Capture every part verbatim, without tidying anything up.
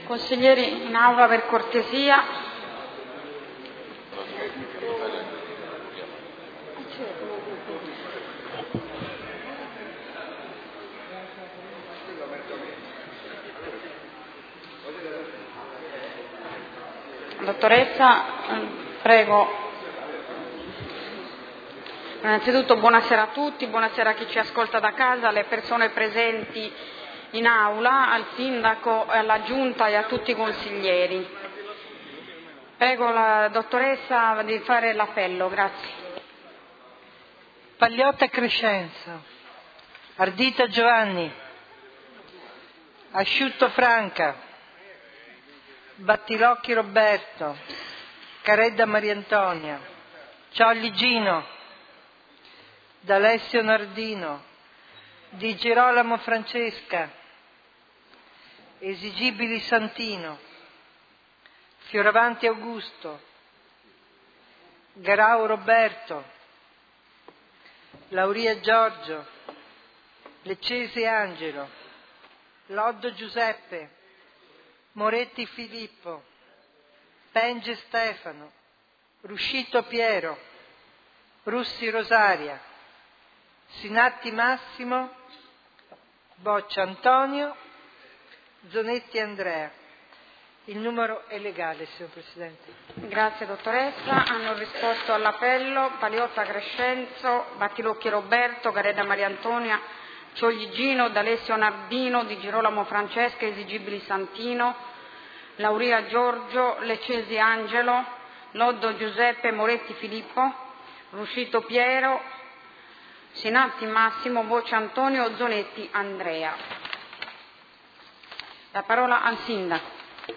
Consiglieri in aula per cortesia. Dottoressa, prego. Innanzitutto buonasera a tutti, buonasera a chi ci ascolta da casa, alle persone presenti in aula, al sindaco, alla giunta e a tutti i consiglieri. Prego la dottoressa di fare l'appello, grazie. Pagliotta Crescenzo, Ardita Giovanni, Asciutto Franca, Battilocchi Roberto, Caredda Maria Antonia, Ciolli Gino, D'Alessio Nardino, Di Girolamo Francesca, Esigibili Santino, Fioravanti Augusto, Garau Roberto, Lauria Giorgio, Leccese Angelo, Loddo Giuseppe, Moretti Filippo, Penge Stefano, Ruscito Piero, Russi Rosaria, Sinatti Massimo, Boccia Antonio, Zonetti Andrea. Il numero è legale, signor Presidente. Grazie dottoressa. Hanno risposto all'appello Pagliotta Crescenzo, Battilocchi Roberto, Caredda Maria Antonia, Ciogli Gino, D'Alessio Nardino, Di Girolamo Francesca, Esigibili Santino, Lauria Giorgio, Leccesi Angelo, Loddo Giuseppe, Moretti Filippo, Ruscito Piero, Sinatti Massimo, Boccia Antonio, Zonetti Andrea. La parola al sindaco.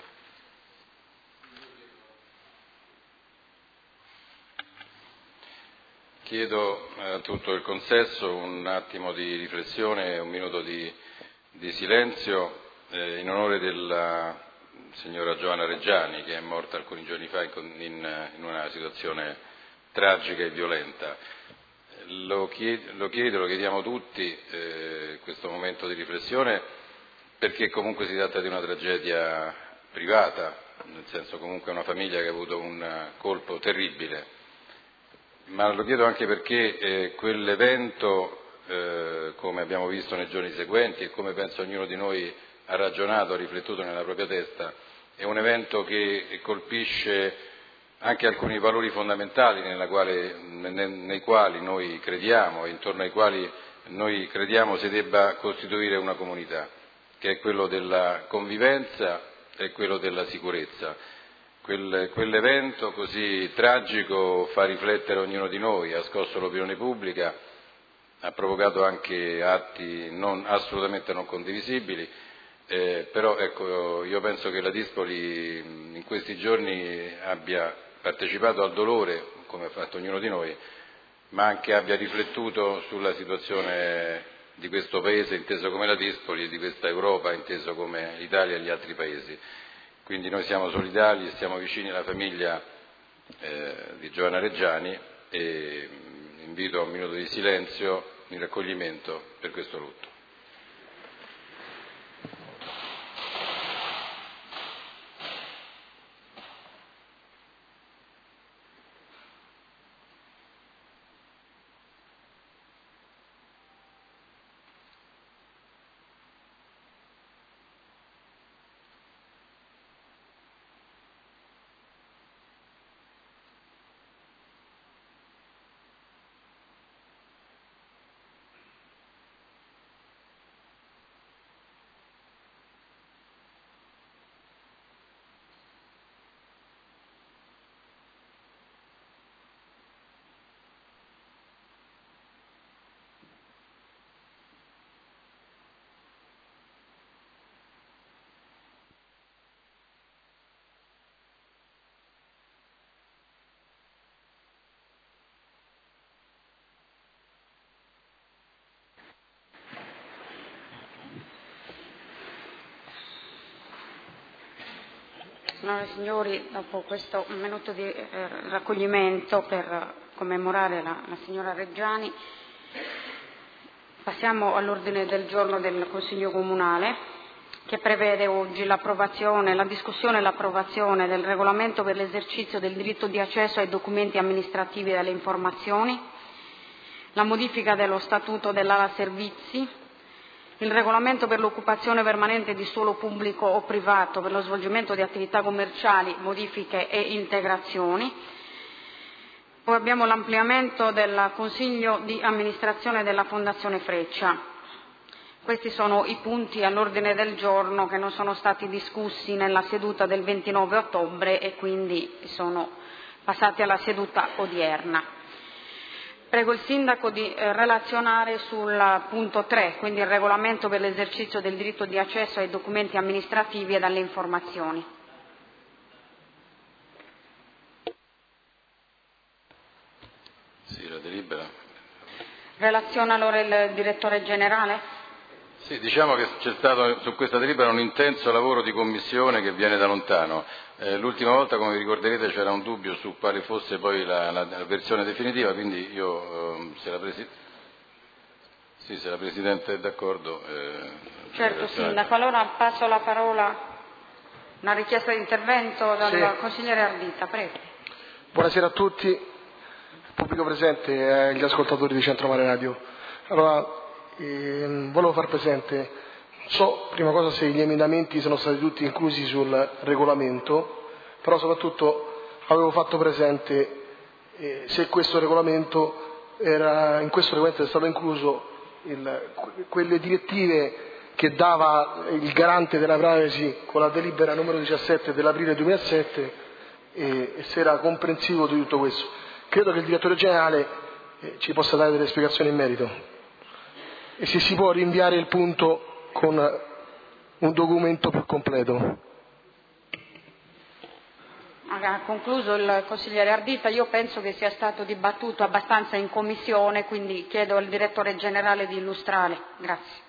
Chiedo a tutto il consesso un attimo di riflessione e un minuto di, di silenzio eh, in onore della signora Giovanna Reggiani, che è morta alcuni giorni fa in, in, in una situazione tragica e violenta. Lo chiedo, lo, chiedo, lo chiediamo tutti eh, questo momento di riflessione, perché comunque si tratta di una tragedia privata, nel senso comunque una famiglia che ha avuto un colpo terribile, ma lo chiedo anche perché eh, quell'evento, eh, come abbiamo visto nei giorni seguenti e come penso ognuno di noi ha ragionato, ha riflettuto nella propria testa, è un evento che colpisce anche alcuni valori fondamentali nella quale, nei, nei quali noi crediamo e intorno ai quali noi crediamo si debba costituire una comunità, che è quello della convivenza e quello della sicurezza. Quel, quell'evento così tragico fa riflettere ognuno di noi, ha scosso l'opinione pubblica, ha provocato anche atti non, assolutamente non condivisibili, eh, però ecco, io penso che la Dispoli in questi giorni abbia partecipato al dolore, come ha fatto ognuno di noi, ma anche abbia riflettuto sulla situazione di questo Paese inteso come la Dispoli e di questa Europa inteso come l'Italia e gli altri Paesi. Quindi noi siamo solidali e siamo vicini alla famiglia eh, di Giovanna Reggiani e invito a un minuto di silenzio in raccoglimento per questo lutto. Signore e signori, dopo questo minuto di eh, raccoglimento per commemorare la, la signora Reggiani, passiamo all'ordine del giorno del Consiglio Comunale. che prevede oggi l'approvazione, la discussione e l'approvazione del regolamento per l'esercizio del diritto di accesso ai documenti amministrativi e alle informazioni, la modifica dello statuto dell'Ala Servizi, il regolamento per l'occupazione permanente di suolo pubblico o privato per lo svolgimento di attività commerciali, modifiche e integrazioni. Poi abbiamo l'ampliamento del Consiglio di amministrazione della Fondazione Freccia. Questi sono i punti all'ordine del giorno che non sono stati discussi nella seduta del ventinove ottobre e quindi sono passati alla seduta odierna. Prego il Sindaco di eh, relazionare sul punto tre, quindi il regolamento per l'esercizio del diritto di accesso ai documenti amministrativi ed alle informazioni. Sì, la delibera. Relaziona allora il Direttore Generale? Sì, diciamo che c'è stato su questa delibera un intenso lavoro di commissione che viene da lontano. Eh, l'ultima volta, come vi ricorderete, c'era un dubbio su quale fosse poi la, la, la versione definitiva, quindi io, eh, se, la presi... sì, se la Presidente è d'accordo... Eh, certo, Sindaco. Allora passo la parola, una richiesta di intervento dal sì. Consigliere Ardita, prego. Buonasera a tutti, pubblico presente e gli ascoltatori di Centro Mare Radio. Allora, ehm, volevo far presente, non so prima cosa se gli emendamenti sono stati tutti inclusi sul regolamento, però soprattutto avevo fatto presente eh, se questo regolamento era, in questo regolamento è stato incluso il, quelle direttive che dava il garante della privacy con la delibera numero diciassette dell'aprile duemilasette e, e se era comprensivo di tutto questo. Credo che il Direttore Generale eh, ci possa dare delle spiegazioni in merito e se si può rinviare il punto con un documento più completo. Ha concluso il Consigliere Ardita, io penso che sia stato dibattuto abbastanza in Commissione, quindi chiedo al Direttore Generale di illustrare. Grazie.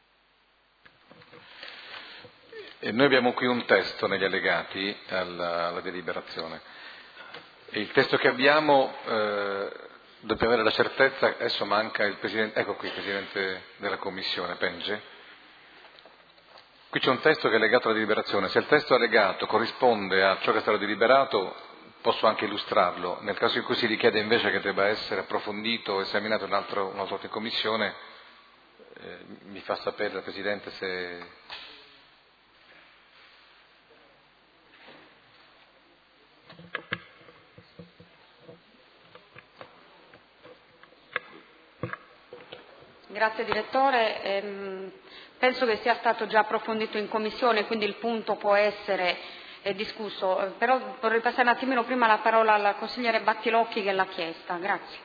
E noi abbiamo qui un testo negli allegati alla, alla deliberazione. E il testo che abbiamo, eh, dobbiamo avere la certezza, adesso manca il Presidente, ecco qui il Presidente della Commissione, Penge. Qui c'è un testo che è legato alla deliberazione, se il testo allegato corrisponde a ciò che è stato deliberato posso anche illustrarlo, nel caso in cui si richiede invece che debba essere approfondito o esaminato un altro, una volta in Commissione, eh, mi fa sapere la Presidente se... Grazie Direttore. Ehm, penso che sia stato già approfondito in Commissione, quindi il punto può essere eh, discusso. Eh, però vorrei passare un attimino prima la parola al Consigliere Battilocchi che l'ha chiesta. Grazie.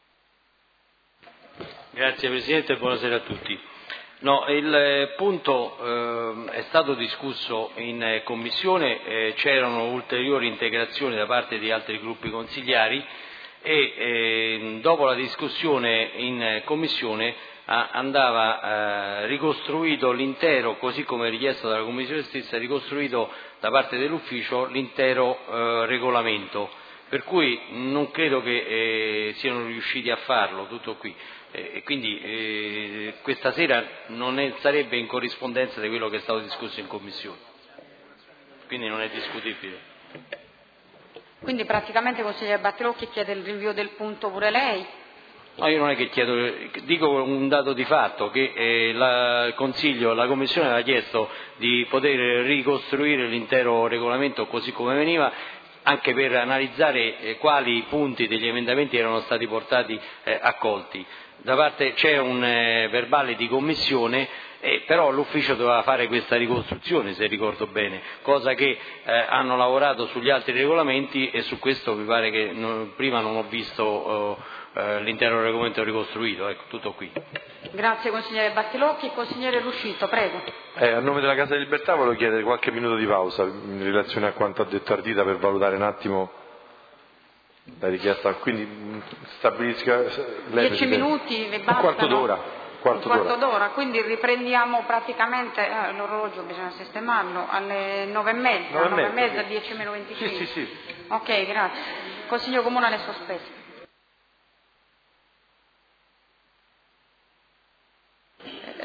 Grazie Presidente e buonasera a tutti. No, il punto eh, è stato discusso in eh, Commissione, eh, c'erano ulteriori integrazioni da parte di altri gruppi consigliari e eh, dopo la discussione in eh, Commissione andava eh, ricostruito l'intero, così come richiesto dalla Commissione stessa, ricostruito da parte dell'ufficio l'intero eh, regolamento, per cui non credo che eh, siano riusciti a farlo tutto qui eh, e quindi eh, questa sera non è, sarebbe in corrispondenza di quello che è stato discusso in Commissione, quindi non è discutibile. Quindi praticamente consigliere Battilocchi chiede il rinvio del punto pure lei? No, io non è che chiedo, dico un dato di fatto, che eh, la, il Consiglio, la Commissione aveva chiesto di poter ricostruire l'intero regolamento così come veniva, anche per analizzare eh, quali punti degli emendamenti erano stati portati eh, accolti. Da parte c'è un eh, verbale di Commissione, eh, però l'ufficio doveva fare questa ricostruzione, se ricordo bene, cosa che eh, hanno lavorato sugli altri regolamenti e su questo mi pare che non, prima non ho visto eh, l'intero regolamento ricostruito, ecco, tutto qui. Grazie consigliere Battilocchi. Consigliere Ruscito, prego. Eh, a nome della Casa della Libertà volevo chiedere qualche minuto di pausa in relazione a quanto ha detto Ardita per valutare un attimo la richiesta, quindi stabilisca lei. Dieci minuti, vi bastano? Un quarto d'ora. Quarto, un quarto d'ora. d'ora, quindi riprendiamo praticamente, eh, l'orologio bisogna sistemarlo, alle nove e mezza, nove e mezza, dieci meno venticinque. Sì, sì, sì. Ok, grazie. Consiglio Comunale sospeso.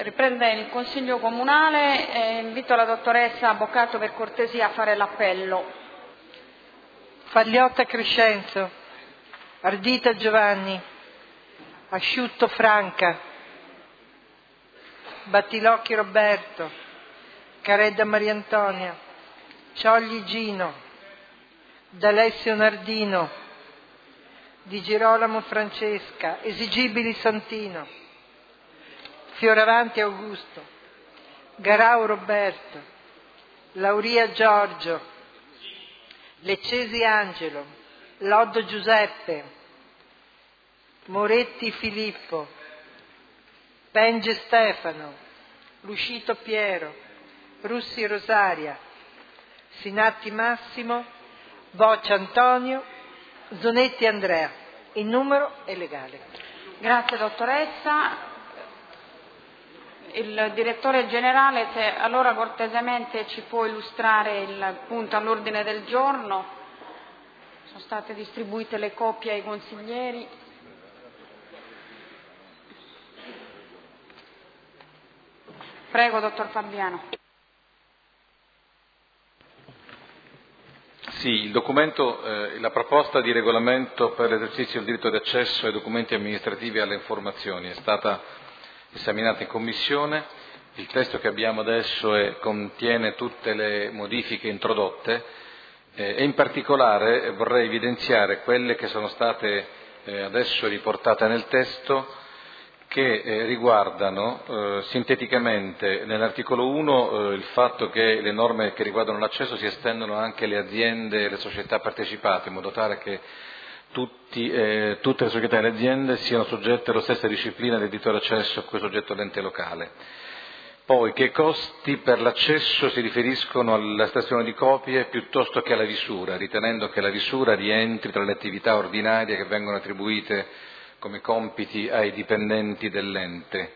Riprende il Consiglio Comunale e invito la dottoressa Boccato per cortesia a fare l'appello. Pagliotta Crescenzo, Ardita Giovanni, Asciutto Franca, Battilocchi Roberto, Caredda Mariantonia, Ciogli Gino, D'Alessio Nardino, Di Girolamo Francesca, Esigibili Santino, Fioravanti Augusto, Garau Roberto, Lauria Giorgio, Leccesi Angelo, Loddo Giuseppe, Moretti Filippo, Penge Stefano, Luscito Piero, Russi Rosaria, Sinatti Massimo, Boccia Antonio, Zonetti Andrea. Il numero è legale. Grazie dottoressa. Il direttore generale, se allora cortesemente ci può illustrare il punto all'ordine del giorno. Sono state distribuite le copie ai consiglieri. Prego, dottor Fabiano. Sì, il documento, eh, la proposta di regolamento per l'esercizio del diritto di accesso ai documenti amministrativi e alle informazioni è stata esaminata in Commissione. Il testo che abbiamo adesso è, contiene tutte le modifiche introdotte eh, e in particolare vorrei evidenziare quelle che sono state eh, adesso riportate nel testo, che eh, riguardano eh, sinteticamente nell'articolo uno eh, il fatto che le norme che riguardano l'accesso si estendono anche alle aziende e alle società partecipate, in modo tale che tutti, eh, tutte le società e le aziende siano soggette alla stessa disciplina del diritto d'accesso a cui è soggetto l'ente locale. Poi che i costi per l'accesso si riferiscono all'estrazione di copie piuttosto che alla visura, ritenendo che la visura rientri tra le attività ordinarie che vengono attribuite come compiti ai dipendenti dell'ente.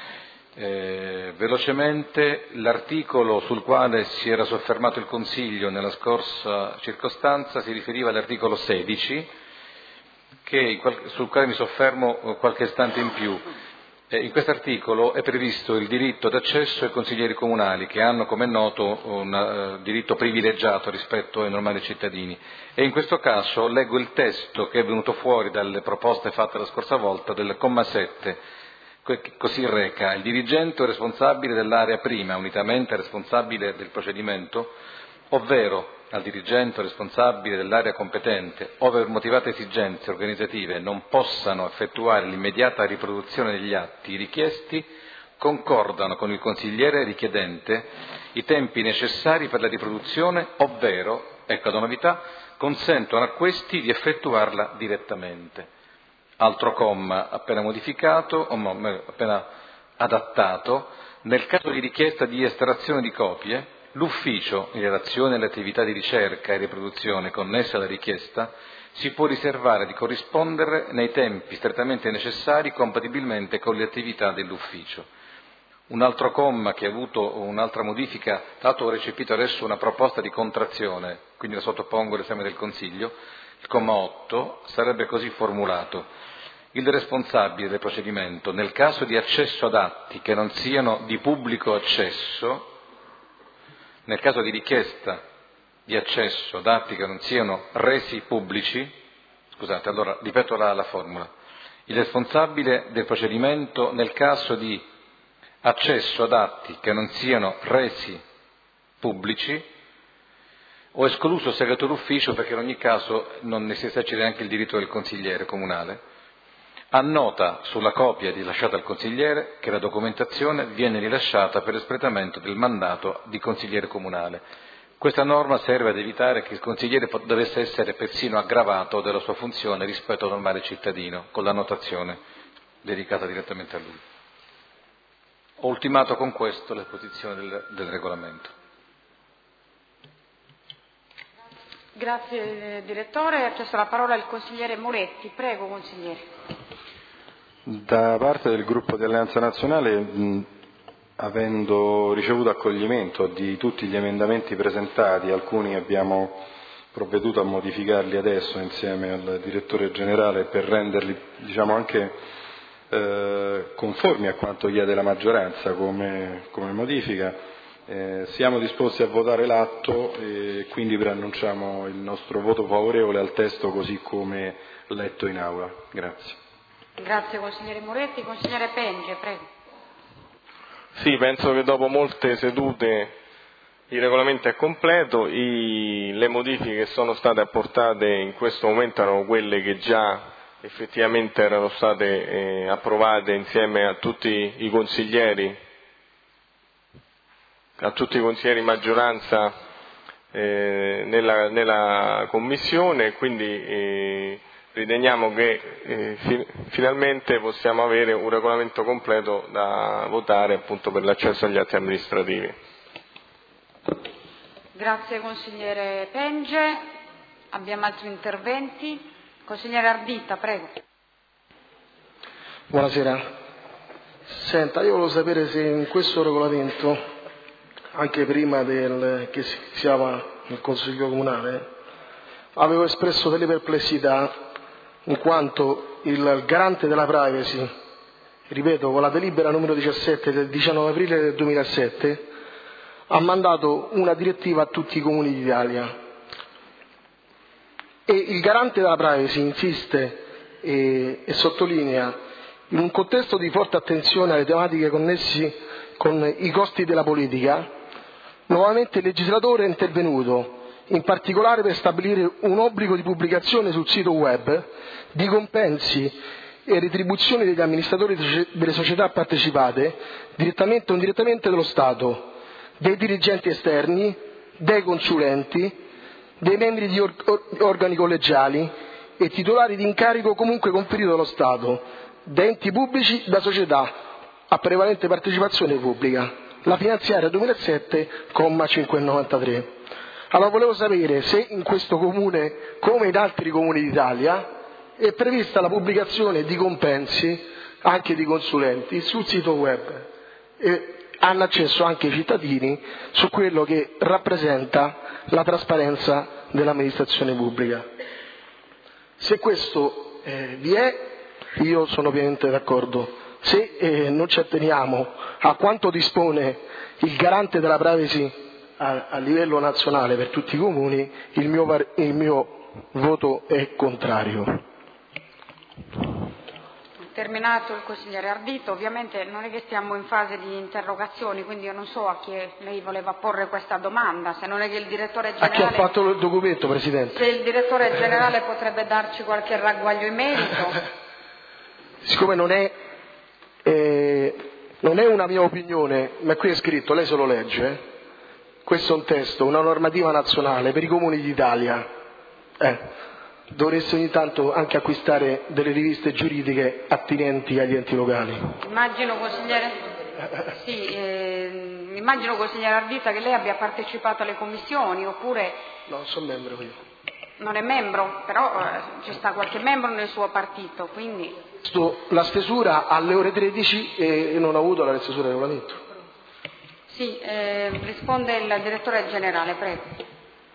Eh, velocemente, l'articolo sul quale si era soffermato il Consiglio nella scorsa circostanza si riferiva all'articolo sedici, che, sul quale mi soffermo qualche istante in più. Eh, in questo articolo è previsto il diritto d'accesso ai consiglieri comunali, che hanno, come è noto, un uh, diritto privilegiato rispetto ai normali cittadini. E in questo caso leggo il testo che è venuto fuori dalle proposte fatte la scorsa volta del comma sette, così reca: il dirigente o responsabile dell'area prima, unitamente al responsabile del procedimento, ovvero al dirigente o responsabile dell'area competente, ove per motivate esigenze organizzative non possano effettuare l'immediata riproduzione degli atti richiesti, concordano con il consigliere richiedente i tempi necessari per la riproduzione, ovvero, ecco la novità, consentono a questi di effettuarla direttamente. Altro comma appena modificato, o appena adattato: nel caso di richiesta di estrazione di copie, l'ufficio, in relazione alle attività di ricerca e riproduzione connesse alla richiesta, si può riservare di corrispondere nei tempi strettamente necessari compatibilmente con le attività dell'ufficio. Un altro comma che ha avuto un'altra modifica, tra l'altro ho recepito adesso una proposta di contrazione, quindi la sottopongo all'esame del Consiglio. Il comma otto sarebbe così formulato: il responsabile del procedimento, nel caso di accesso ad atti che non siano di pubblico accesso, nel caso di richiesta di accesso ad atti che non siano resi pubblici, scusate, allora ripeto la, la formula, il responsabile del procedimento nel caso di accesso ad atti che non siano resi pubblici, ho escluso il segreto d'ufficio perché in ogni caso non ne si esercita neanche il diritto del consigliere comunale, annota sulla copia rilasciata al consigliere che la documentazione viene rilasciata per espletamento del mandato di consigliere comunale. Questa norma serve ad evitare che il consigliere dovesse essere persino aggravato della sua funzione rispetto al normale cittadino, con l'annotazione dedicata direttamente a lui. Ho ultimato con questo l'esposizione del, del regolamento. Grazie direttore. Ha chiesto la parola il consigliere Moretti. Prego consigliere. Da parte del gruppo di Alleanza Nazionale, mh, avendo ricevuto accoglimento di tutti gli emendamenti presentati, alcuni abbiamo provveduto a modificarli adesso insieme al direttore generale per renderli, diciamo, anche eh, conformi a quanto chiede la maggioranza come, come modifica. Eh, siamo disposti a votare l'atto e quindi preannunciamo il nostro voto favorevole al testo così come letto in aula. Grazie. Grazie consigliere Moretti. Consigliere Penge, prego. Sì, penso che dopo molte sedute il regolamento è completo, I, le modifiche che sono state apportate in questo momento erano quelle che già effettivamente erano state eh, approvate insieme a tutti i consiglieri a tutti i consiglieri maggioranza eh, nella, nella Commissione, quindi eh, riteniamo che eh, fi- finalmente possiamo avere un regolamento completo da votare appunto per l'accesso agli atti amministrativi. Grazie consigliere Penge. Abbiamo altri interventi? Consigliere Ardita, prego. Buonasera. Senta, io volevo sapere se in questo regolamento, anche prima del, che si iniziava il Consiglio Comunale, avevo espresso delle perplessità in quanto il garante della privacy, ripeto, con la delibera numero diciassette del diciannove aprile del duemilasette, ha mandato una direttiva a tutti i comuni d'Italia e il garante della privacy insiste e, e sottolinea, in un contesto di forte attenzione alle tematiche connessi con i costi della politica, nuovamente il legislatore è intervenuto, in particolare per stabilire un obbligo di pubblicazione sul sito web di compensi e retribuzioni degli amministratori delle società partecipate, direttamente o indirettamente dello Stato, dei dirigenti esterni, dei consulenti, dei membri di or- organi collegiali e titolari di incarico comunque conferito dallo Stato, da enti pubblici, da società a prevalente partecipazione pubblica. La finanziaria duemilasette, comma cinquecentonovantatré. Allora volevo sapere se in questo comune, come in altri comuni d'Italia, è prevista la pubblicazione di compensi, anche di consulenti, sul sito web e hanno accesso anche i cittadini su quello che rappresenta la trasparenza dell'amministrazione pubblica. Se questo eh, vi è, io sono pienamente d'accordo. Se eh, non ci atteniamo a quanto dispone il garante della privacy a, a livello nazionale per tutti i comuni, il mio, il mio voto è contrario. Terminato il consigliere Ardito, ovviamente non è che stiamo in fase di interrogazioni, quindi io non so a chi lei voleva porre questa domanda, se non è che il direttore generale... A chi ha fatto il documento, Presidente? Se il direttore generale potrebbe darci qualche ragguaglio in merito. Siccome non è, eh, non è una mia opinione, ma qui è scritto, lei se lo legge, eh? Questo è un testo, una normativa nazionale per i comuni d'Italia. Eh. Dovreste ogni tanto anche acquistare delle riviste giuridiche attinenti agli enti locali. Immagino, consigliere, sì, eh, immagino, consigliere Ardita, che lei abbia partecipato alle commissioni, oppure... No, non sono membro io. Non è membro, però eh, ci sta qualche membro nel suo partito, quindi... La stesura alle ore tredici e non ho avuto la stesura del regolamento. Sì, eh, risponde il direttore generale, prego.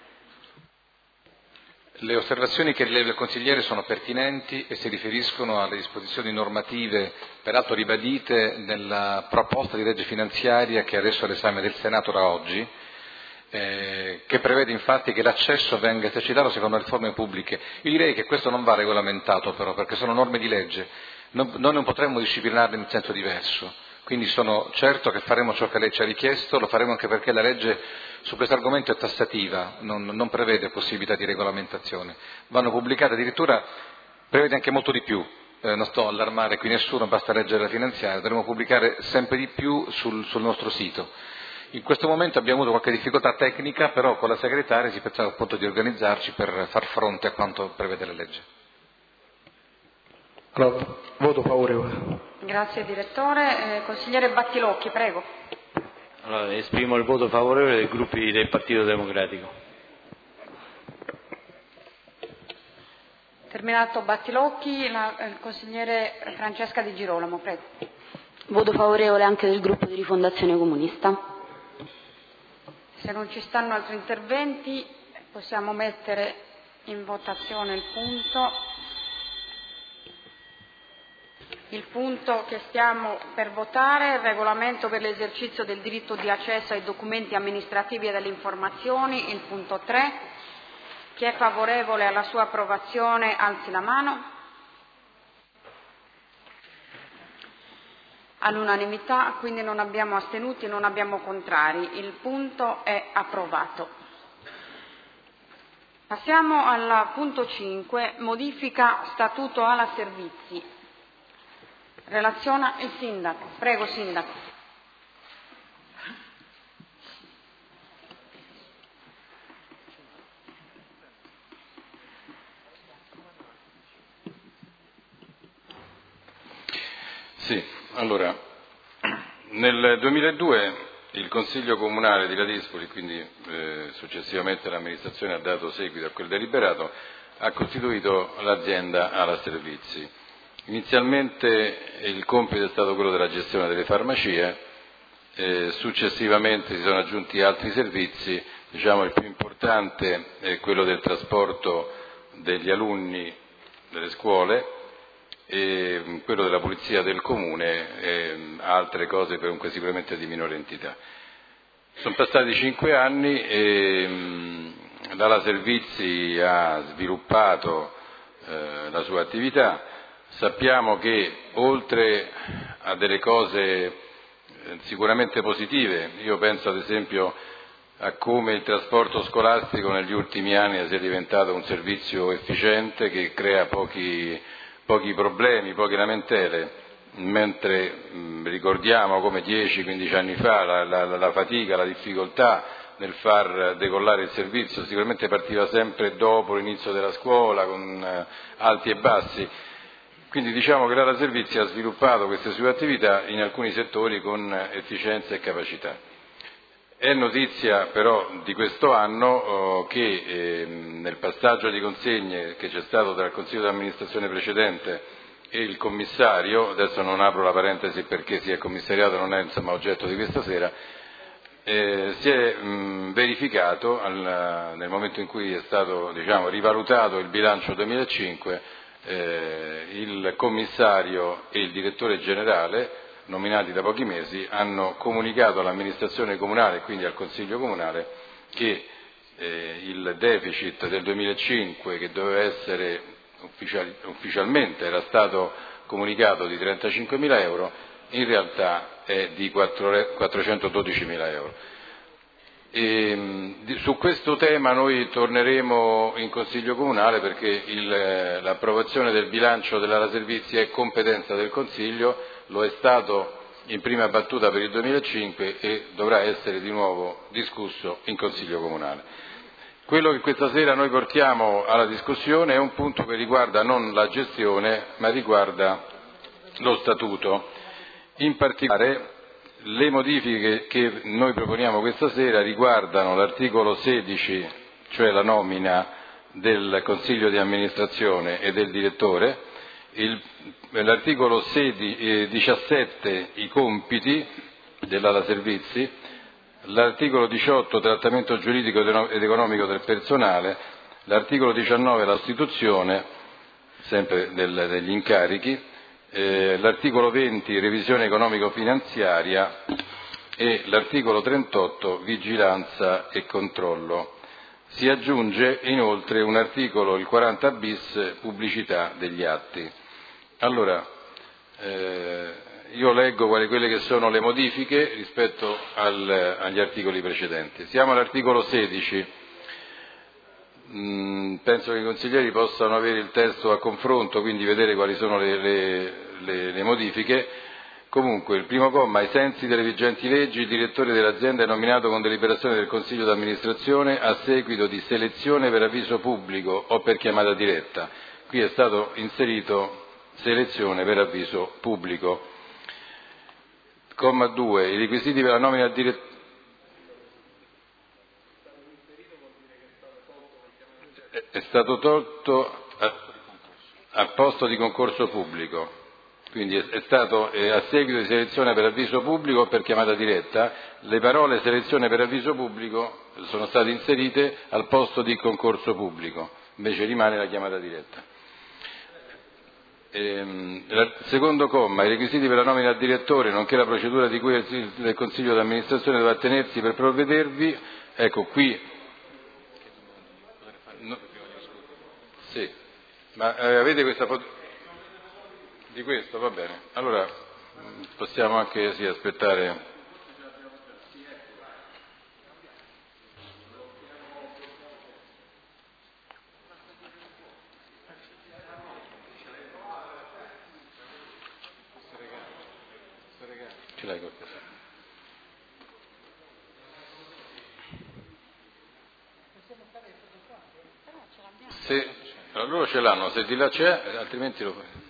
Le osservazioni che rileva il consigliere sono pertinenti e si riferiscono alle disposizioni normative, peraltro ribadite nella proposta di legge finanziaria che è adesso all'esame del Senato da oggi, eh, che prevede infatti che l'accesso venga esercitato secondo le forme pubbliche. Io direi che questo non va regolamentato però, perché sono norme di legge, non, noi non potremmo disciplinarle in senso diverso. Quindi sono certo che faremo ciò che lei ci ha richiesto, lo faremo anche perché la legge su questo argomento è tassativa, non, non prevede possibilità di regolamentazione. Vanno pubblicate addirittura, prevede anche molto di più, eh, non sto a allarmare qui nessuno, basta leggere la finanziaria, dovremo pubblicare sempre di più sul, sul nostro sito. In questo momento abbiamo avuto qualche difficoltà tecnica, però con la segretaria si pensava appunto di organizzarci per far fronte a quanto prevede la legge. Allora, voto favorevole. Grazie direttore. Eh, consigliere Battilocchi, prego. Allora, esprimo il voto favorevole dei gruppi del Partito Democratico. Terminato Battilocchi, la, il consigliere Francesca Di Girolamo, prego. Voto favorevole anche del gruppo di Rifondazione Comunista. Se non ci stanno altri interventi possiamo mettere in votazione il punto. Il punto che stiamo per votare è il regolamento per l'esercizio del diritto di accesso ai documenti amministrativi e delle informazioni, il punto tre. Chi è favorevole alla sua approvazione alzi la mano. All'unanimità, quindi non abbiamo astenuti, non abbiamo contrari. Il punto è approvato. Passiamo al punto cinque, modifica statuto ala servizi. Relaziona il Sindaco. Prego, Sindaco. Sì, allora, nel duemiladue il Consiglio Comunale di Ladispoli, quindi eh, successivamente l'amministrazione ha dato seguito a quel deliberato, ha costituito l'azienda Ala Servizi. Inizialmente il compito è stato quello della gestione delle farmacie, eh, successivamente si sono aggiunti altri servizi, diciamo il più importante è quello del trasporto degli alunni delle scuole, e quello della pulizia del comune e altre cose comunque sicuramente di minore entità. Sono passati cinque anni e mh, l'Ala Servizi ha sviluppato eh, la sua attività. Sappiamo che oltre a delle cose eh, sicuramente positive, io penso ad esempio a come il trasporto scolastico negli ultimi anni sia diventato un servizio efficiente che crea pochi pochi problemi, poche lamentele, mentre mh, ricordiamo come dieci quindici anni fa la, la, la fatica, la difficoltà nel far decollare il servizio sicuramente partiva sempre dopo l'inizio della scuola con eh, alti e bassi, quindi diciamo che l'Ala Servizi ha sviluppato queste sue attività in alcuni settori con efficienza e capacità. È notizia però di questo anno oh, che eh, nel passaggio di consegne che c'è stato tra il Consiglio di amministrazione precedente e il commissario, adesso non apro la parentesi perché si è commissariato, non è insomma oggetto di questa sera, eh, si è mh, verificato al, nel momento in cui è stato diciamo, rivalutato il bilancio duemilacinque, eh, il commissario e il direttore generale nominati da pochi mesi, hanno comunicato all'amministrazione comunale e quindi al Consiglio comunale che eh, il deficit del duemilacinque, che doveva essere ufficial- ufficialmente era stato comunicato di trentacinquemila euro, in realtà è di quattrocentododicimila euro. E, su questo tema noi torneremo in Consiglio Comunale perché il, l'approvazione del bilancio dell'Ala Servizi è competenza del Consiglio, lo è stato in prima battuta per il duemilacinque e dovrà essere di nuovo discusso in Consiglio Comunale. Quello che questa sera noi portiamo alla discussione è un punto che riguarda non la gestione ma riguarda lo Statuto. In particolare le modifiche che noi proponiamo questa sera riguardano l'articolo sedici, cioè la nomina del Consiglio di amministrazione e del direttore, il, l'articolo sedici, eh, diciassette i compiti dell'Ala Servizi, l'articolo diciotto trattamento giuridico ed economico del personale, l'articolo diciannove la sostituzione, sempre del, degli incarichi, Eh, l'articolo venti revisione economico-finanziaria e l'articolo trentotto vigilanza e controllo. Si aggiunge inoltre un articolo, il quaranta bis, pubblicità degli atti. Allora, eh, io leggo quali quelle che sono le modifiche rispetto al, agli articoli precedenti. Siamo all'articolo sedici. Mm, penso che i consiglieri possano avere il testo a confronto, quindi vedere quali sono le, le, le, le modifiche. Comunque, il primo comma, ai sensi delle vigenti leggi, il direttore dell'azienda è nominato con deliberazione del Consiglio di amministrazione a seguito di selezione per avviso pubblico o per chiamata diretta. Qui è stato inserito selezione per avviso pubblico. Comma due, i requisiti per la nomina al direttore. È stato tolto a, a posto di concorso pubblico, quindi è, è stato eh, a seguito di selezione per avviso pubblico o per chiamata diretta, le parole selezione per avviso pubblico sono state inserite al posto di concorso pubblico, invece rimane la chiamata diretta. Ehm, il secondo comma, i requisiti per la nomina a direttore, nonché la procedura di cui il Consiglio di amministrazione dovrà tenersi per provvedervi, ecco qui. No, sì, ma eh, avete questa foto di questo? Va bene. Allora possiamo anche sì, aspettare. Ce l'hai qualcosa? Se allora loro ce l'hanno, se di là c'è, altrimenti lo fai.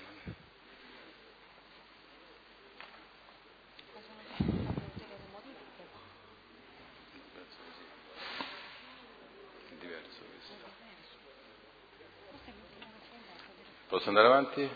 Diverso questo. Posso andare avanti?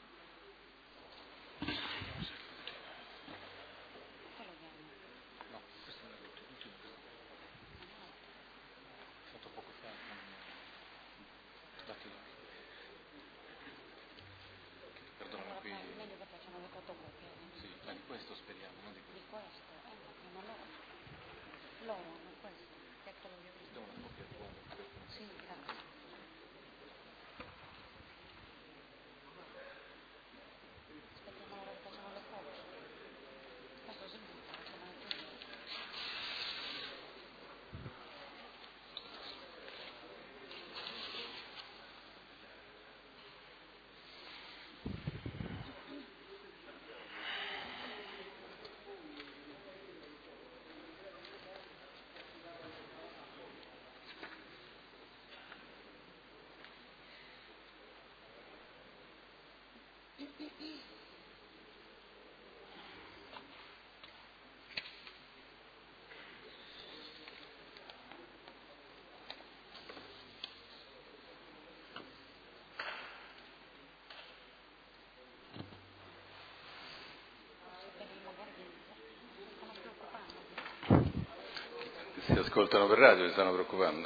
Si ascoltano per radio, si stanno preoccupando.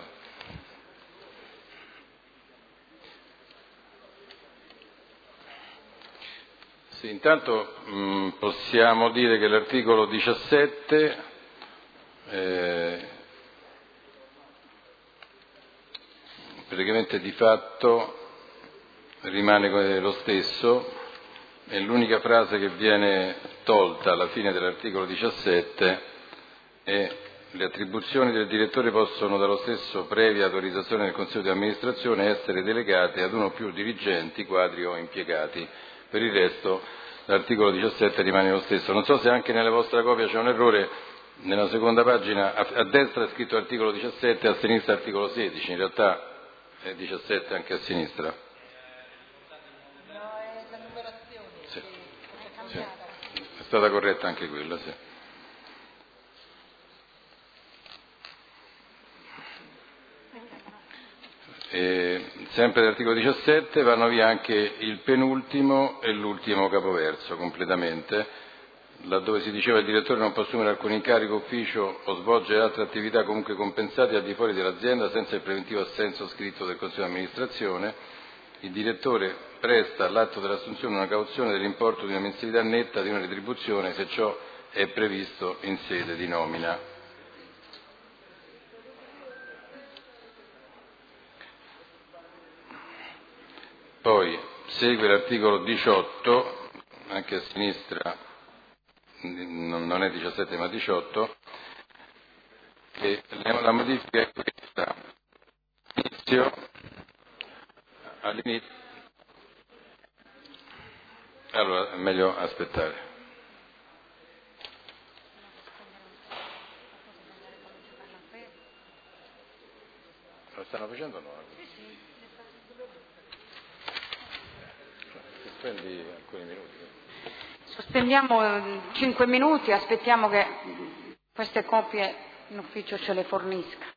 Sì, intanto mh, possiamo dire che l'articolo diciassette eh, praticamente di fatto rimane lo stesso e l'unica frase che viene tolta alla fine dell'articolo diciassette è: le attribuzioni del direttore possono dallo stesso, previa autorizzazione del Consiglio di amministrazione, essere delegate ad uno o più dirigenti, quadri o impiegati. Per il resto l'articolo diciassette rimane lo stesso. Non so se anche nella vostra copia c'è un errore, nella seconda pagina a, a destra è scritto articolo diciassette, a sinistra articolo sedici, in realtà è diciassette anche a sinistra. No, è la numerazione. Sì. Sì. È stata corretta anche quella, sì. E sempre dall'articolo diciassette vanno via anche il penultimo e l'ultimo capoverso completamente, laddove si diceva il direttore non può assumere alcun incarico, ufficio o svolgere altre attività comunque compensate al di fuori dell'azienda senza il preventivo assenso scritto del Consiglio di amministrazione. Il direttore presta all'atto dell'assunzione una cauzione dell'importo di una mensilità netta di una retribuzione se ciò è previsto in sede di nomina. Poi segue l'articolo diciotto, anche a sinistra non è diciassette ma diciotto, e la modifica è questa. Inizio, all'inizio, allora è meglio aspettare. Lo stanno facendo o no? Sospendi alcuni minuti. Sospendiamo cinque minuti, aspettiamo che queste copie in ufficio ce le fornisca.